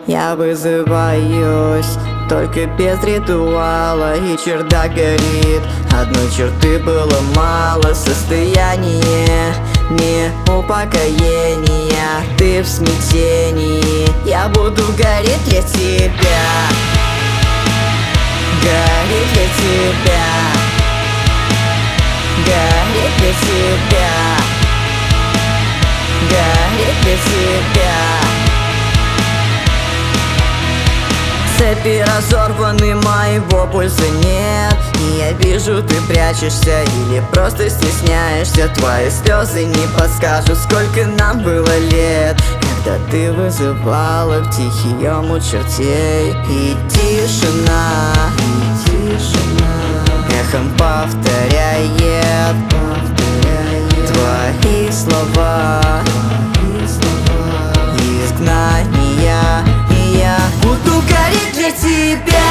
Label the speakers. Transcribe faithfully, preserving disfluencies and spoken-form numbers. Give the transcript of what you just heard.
Speaker 1: Я вызываюсь, только без ритуала. И чердак горит, одной черты было мало. Состояние не упокоения, ты в смятении. Я буду гореть для тебя, гореть для тебя, гореть для тебя, гореть для тебя. Цепи разорваны, моего пульса нет. И я вижу, ты прячешься или просто стесняешься. Твои слезы не подскажут, сколько нам было лет, когда ты вызывала в тихий омут чертей. И тишина, и тишина эхом повторяет, повторяет твои слова, твои слова. Изгнания. И я буду гореть для тебя,